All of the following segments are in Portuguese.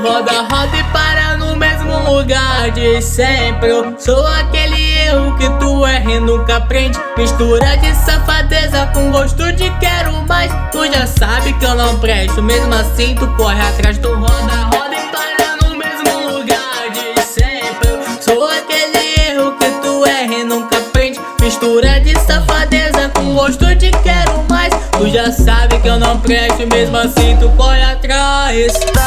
roda, roda e para no mesmo lugar de sempre. Eu sou aquele erro que tu erra e nunca aprende. Mistura de safadeza com gosto de quero mais. Tu já sabe que eu não presto, mesmo assim tu corre atrás. Tu roda, roda e para no mesmo lugar de sempre. Eu sou aquele erro que tu erra e nunca aprende. Mistura de safadeza com gosto de quero mais. Tu já sabe que eu não presto, mesmo assim tu corre atrás.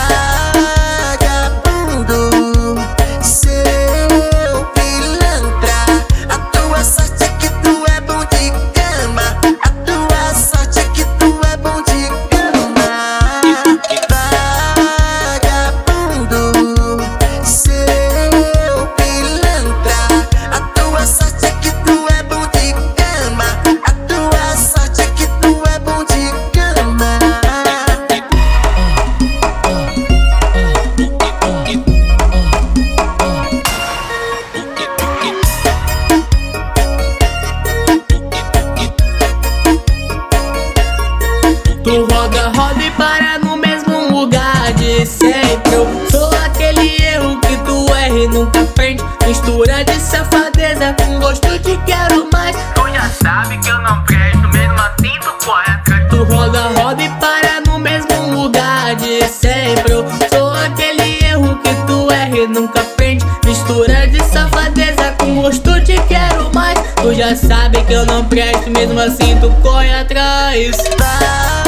Vagabundo, seu pilantra, a tua sorte é que tu é bom de cama. A tua sorte é que tu é bom de cama. Vagabundo, seu pilantra, a tua sorte é que tu é bom de cama. A tua sorte é que tu é bom de cama. Tu roda, roda e para no mesmo lugar de sempre. Eu sou aquele erro que tu erra e nunca aprende. Mistura de safadeza com gosto de quero mais. Tu já sabe que eu não presto, mesmo assim tu corre atrás. Tu roda, roda e para no mesmo lugar de sempre. Eu sou aquele erro que tu erra e nunca aprende. Mistura de safadeza com gosto de quero mais. Tu já sabe que eu não presto, mesmo assim tu corre atrás.